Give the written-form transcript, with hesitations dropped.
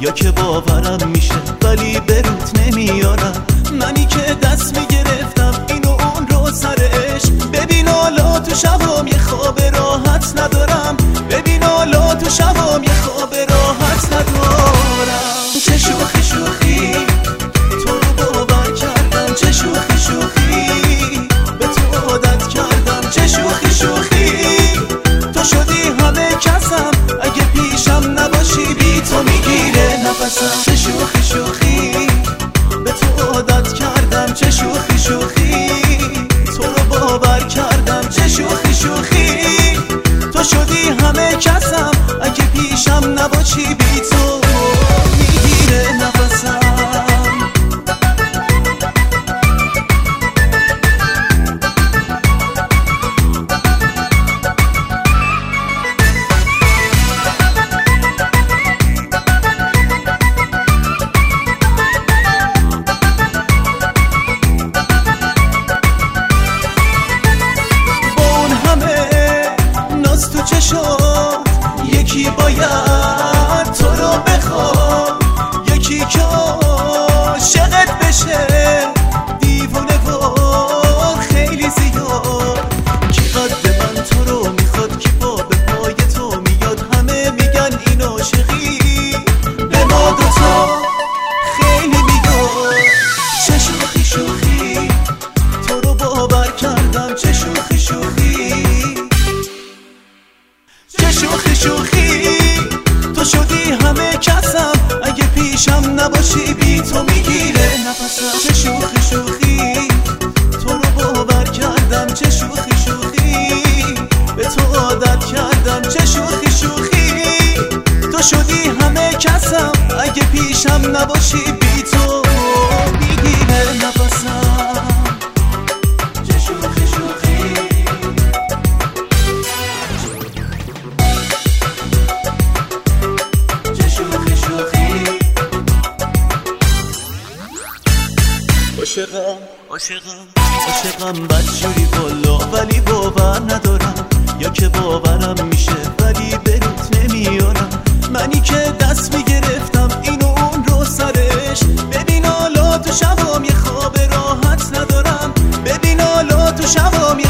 یا که باورم میشه ولی به روت نمیارم. منی که دست میگرفتم این و اون رو سرش. ببین حالا تو شبام یه خواب راحت ندارم. ببین حالا تو شبام یه خواب راحت ندارم. چه شوخی شوخی تو رو باور کردم. چه شوخی شوخی به تو عادت کردم. چه شوخی شوخی تو شدی همه کسم. اگه پیشم نباشی بی تو میگیره نفسم. چه شوخی شوخی به تو عادت کردم. چه شوخی شوخی تو رو باور کردم. چه شوخی شوخی تو شدی همه کسم. اگه پیشم نباشی بی تو میگیره نفسم. یکی باید تو رو بخواد. یکی که عاشقت بشه دیوونه و خیلی زیاد. کی قد من تو رو میخواد کی پا به پای تو میاد. همه میگن این عاشقی به ما دوتا خیلی میاد. چه شوخی شوخی تو رو باور کردم. چه شوخی شوخی چه شوخی شوخی تو شدی همه کسم. اگه پیشم نباشی بی تو میگیره نفسم. چه شوخی شوخی تو رو باور کردم. چه شوخی شوخی به تو عادت کردم. چه شوخی شوخی تو شدی همه کسم. اگه پیشم نباشی بی تو میگیره نفسم. چه شوخی شوخی عاشقم بدجوری والا ولی باور ندارم. یا که باورم میشه ولی به روت نمیارم. منی که دست میگرفتم این و اون رو سرش. ببین حالا تو شبام یه خواب راحت ندارم. ببین حالا تو شبام